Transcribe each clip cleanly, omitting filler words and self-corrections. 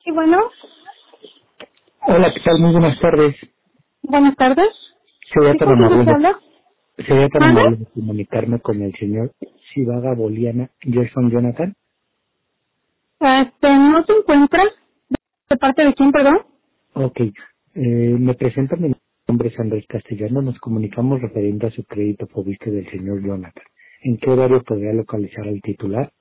Sí, bueno. Hola, ¿qué tal? Muy buenas tardes. Buenas tardes. Sería ¿Sí, tan con quién se amable, habla? sería tan ¿Mande? amable de comunicarme con el señor Sivaga Boliana Gerson Jonathan. ¿No se encuentra? ¿De parte de quién, perdón? Ok, me presento, mi nombre es Andrés Castellano, nos comunicamos referente a su crédito Fobiste del señor Jonathan. ¿En qué horario podría localizar al titular?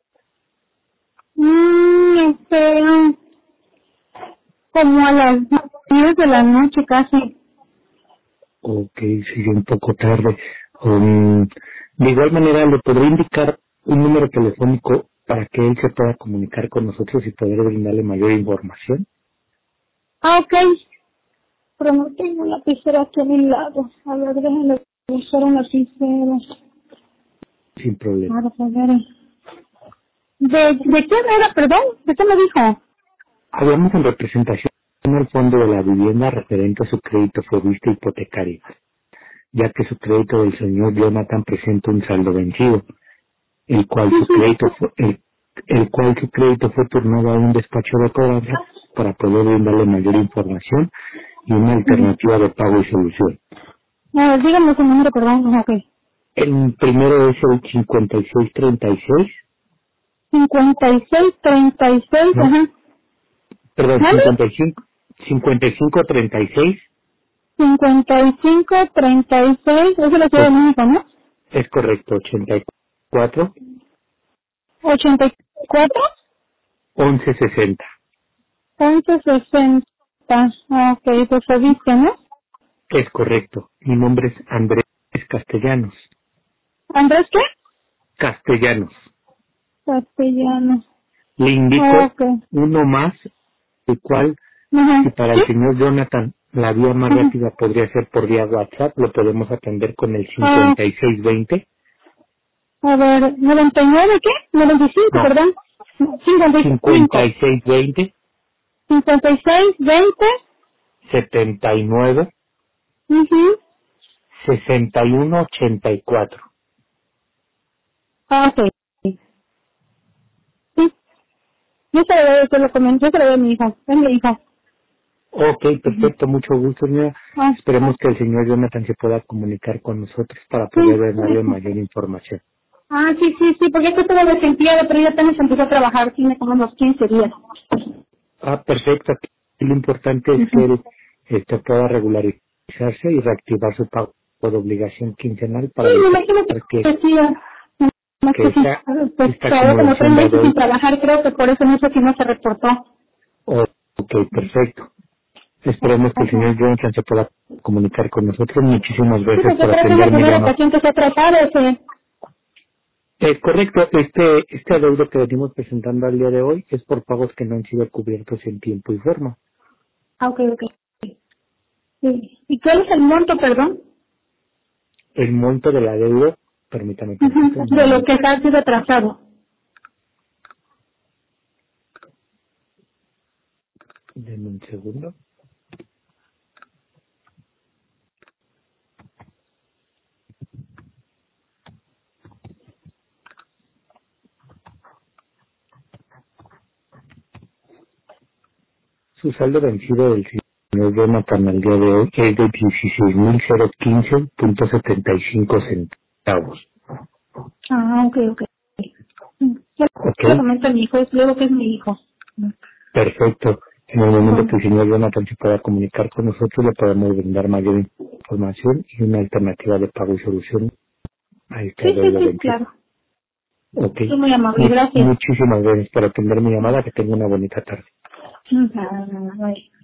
Este, como a las 10 de la noche casi. Ok, sigue un poco tarde. De igual manera, ¿le podría indicar un número telefónico para que él se pueda comunicar con nosotros y poder brindarle mayor información? Ok. Pero no tengo la lapicera aquí a mi lado. A ver, déjenme buscar una lapicera. Sin problema. A ver. ¿De qué era, perdón? ¿De qué me dijo? Hablamos en representación al fondo de la vivienda referente a su crédito fobista hipotecario, ya que su crédito del señor Jonathan presenta un saldo vencido, el cual su crédito fue, el cual su crédito fue turnado a un despacho de cobranza para poder brindarle mayor información y una alternativa de pago y solución. A ver, dígame su número, perdón. Ok. El primero es el 5636, 5636, no, ajá. perdón, ¿Vale? 5536, 5536, esa es la Ciudad es, de México, ¿no? es correcto, 84 84 1160. 1160. Ok, pues se dice, ¿no? Es correcto. Mi nombre es Andrés Castellanos. ¿Andrés qué? Castellanos. Castellano. Le indico Ok. uno más, el cual, si Ajá. para ¿Sí? el señor Jonathan la vía más Ajá. rápida podría ser por vía WhatsApp, lo podemos atender con el Ah, 5620. a ver, 99 ¿qué? 95, No, perdón. 55. 5620 56, 20. 79 Mhm. 6184. Ok. Sí. Yo se lo comenté, yo se lo doy a mi hija. Es mi hija. Ok, Ujú. perfecto, mucho gusto, señora. Ah, Esperemos que el señor Jonathan se pueda comunicar con nosotros para sí, poder darle sí. mayor información. Sí, porque es que estuve desempleado, pero ya apenas empecé a trabajar, tiene como unos 15 días. Ah, perfecto. Aquí lo importante es que Ujú. él pueda regularizarse y reactivar su pago por obligación quincenal Sí, para me evitar imagino que, que sí, más que que sí. Pues esta ahora como 3 acumulación de meses sin adeudos. trabajar, creo que por eso no sé si no se reportó. Oh, ok, perfecto. Esperemos que el Ajá. señor Jonathan se pueda comunicar con nosotros. Muchísimas Sí, gracias porque por creo que es la atender mi primera llamada. ocasión que se ha tratado ese. Es correcto, este adeudo que venimos presentando al día de hoy es por pagos que no han sido cubiertos en tiempo y forma. Ah, ok. Sí. ¿Y cuál es el monto, perdón? El monto del adeudo, permítame tantito, Ujú. un De lo momento, que ha sido atrasado. denme un segundo. Su saldo vencido del señor Jonathan al día de hoy es de 16.015.75 Ah, ok. Yo le ¿Ok? comento a mi hijo, es luego que es mi hijo. Perfecto. En el momento Bueno, que el señor Jonathan se pueda comunicar con nosotros, le podemos brindar mayor información y una alternativa de pago y solución a este adeudo sí, vencido. claro. Ok. Es muy amable, gracias. Muchísimas gracias por atender mi llamada. Que tenga una bonita tarde. Bye.